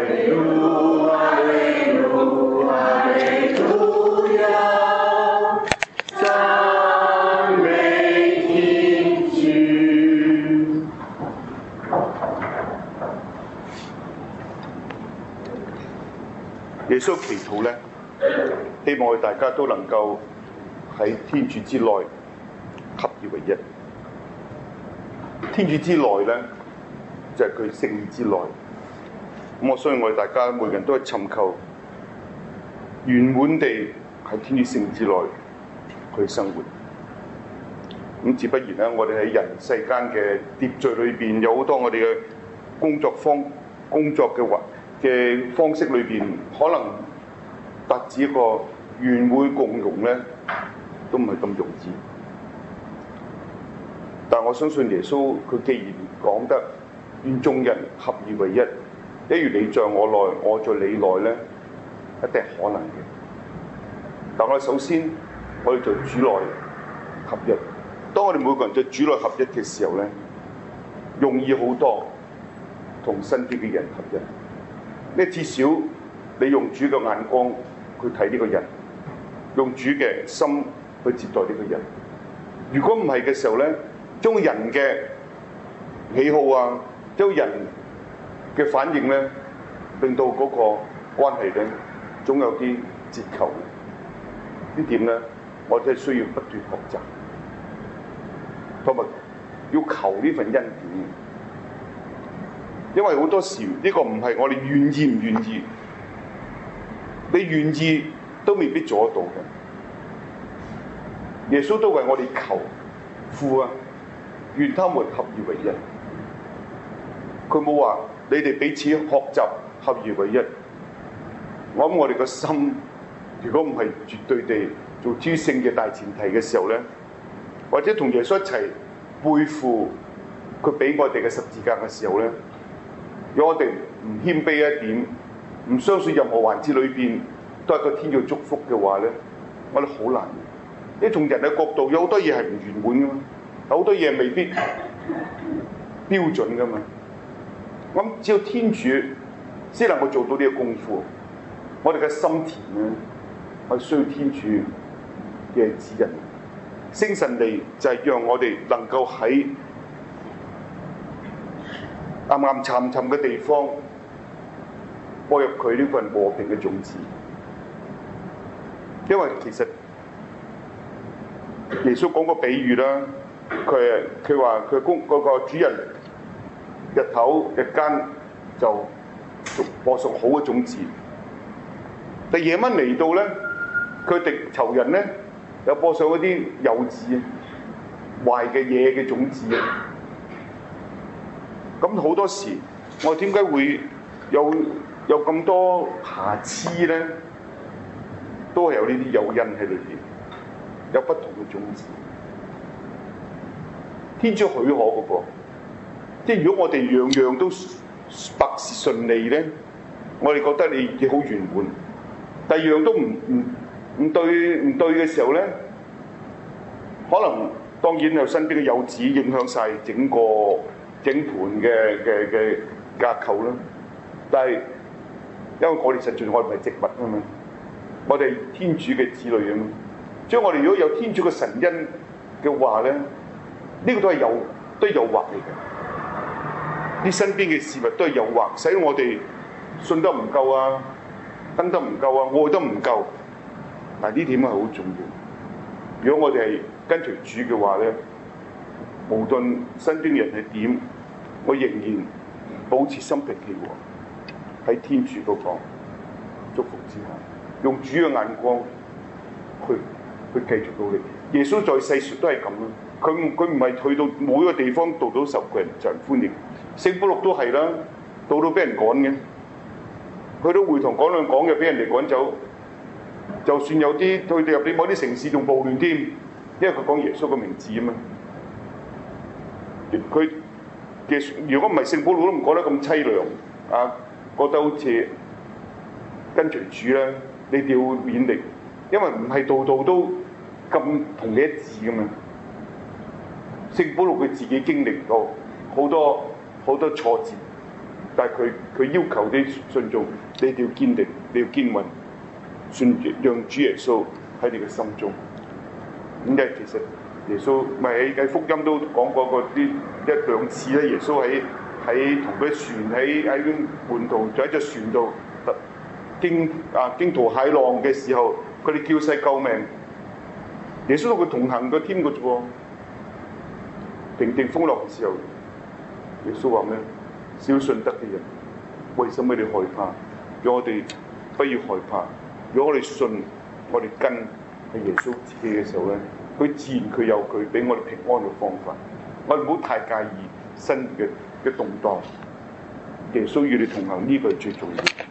耶穌祈禱咧，希望我哋大家都能夠喺天主之內合而為一。天主之內咧，就係佢聖意之內。咁我相信我哋大家每個人都係尋求圓滿地喺天主聖意之內去生活。咁自不然咧，我哋喺人世間嘅秩序裏邊，有好多我哋嘅工作嘅方式裏邊，可能達至一個圓滿共融咧，都唔係咁容易。但我相信耶穌，佢既然講得願眾人合而為一，一如你在我內，我在你內咧，一定係可能嘅。但我哋首先，我哋在主內合一。當我哋每個人在主內合一嘅時候咧，容易好多同身邊嘅人合一。呢至少你用主嘅眼光去睇呢個人，用主嘅心去接待呢個人。如果唔係嘅時候咧，將人嘅喜好啊，將人嘅反應咧，令到嗰個關係咧，總有啲折扣。呢點咧，我哋需要不斷學習，同埋要求呢份恩典。因為好多時呢個唔係我哋願意唔願意，你願意都未必做得到嘅。耶穌都為我哋求父啊，願他們合而為一。佢冇話你哋彼此學習合而為一。我諗我哋個心，如果唔係絕對地做諸聖嘅大前提嘅時候咧，或者同耶穌一齊背負佢俾我哋嘅十字架嘅時候咧，如果我哋唔謙卑一點，唔相信任何環節裏邊都係個天主祝福嘅話咧，我哋好難。因為從人嘅角度，有好多嘢係唔圓滿噶嘛，有好多嘢未必標準噶嘛。咁只有天主先能夠做到呢個功夫。我哋嘅心田咧，我哋需要天主嘅指引。聖神嚟就係讓我哋能夠喺暗暗沉沉嘅地方播入佢呢份和平嘅種子。因為其實耶穌講個比喻啦，佢話佢嗰個主人日間就播送好嘅種子，但夜晚嚟到咧，佢敵仇人咧又播上嗰啲幼子壞嘅嘢嘅種子。咁好多時，我哋點解會有咁多瑕疵咧？都係有呢啲誘因喺裏邊，有不同嘅種子。天主許可嗰個，即係如果我哋樣樣都百事順利咧，我哋覺得你好圓滿。第二樣都唔對嘅時候咧，可能當然有身邊嘅幼子影響晒整盤嘅架構啦。但係因為我哋實在我哋唔係植物啊嘛，我哋天主嘅子女啊嘛，所以我哋如果有天主嘅神恩嘅話咧，呢個都係誘惑嚟嘅。啲身邊嘅事物都係誘惑，使到我哋信得唔夠啊，跟得唔夠啊，愛得唔夠。但係呢點係好重要。如果我哋係跟隨主嘅話咧，無論身邊嘅人係點，我仍然保持心平氣和，喺天主嗰個祝福之下，用主嘅眼光去繼續努力。耶穌在世時都係咁啦，佢唔係去到每個地方度到受人歡迎。聖保祿都係啦，到俾人趕嘅，去到會堂講兩講嘅，俾人哋趕走。就算有啲佢哋入邊某啲城市仲暴亂添，因為佢講耶穌嘅名字啊嘛。佢嘅如果唔係聖保祿都唔覺得咁凄涼啊，覺得好似跟隨主咧，你哋要勉力，因為唔係度度都咁同你一致噶嘛。聖保祿佢自己經歷過好多挫折， 但係佢要求啲信眾，你哋要堅定，你要堅穩，讓主耶穌喺你嘅心中。咁嘅其實耶穌咪喺福音都講過嗰啲一兩次咧。耶穌喺同佢船喺門徒就喺隻船度驚濤駭浪嘅時候，佢哋叫世救命。耶穌同佢同行個添嘅啫喎。平定風浪嘅時候，耶穌話咩？小信德嘅人，為什麼你害怕？讓我哋不要害怕。如果我哋信，我哋跟係耶穌自己嘅時候咧，佢自然佢有佢俾我哋平安嘅方法。我哋唔好太介意新嘅動盪。耶穌與你同行，呢個係最重要。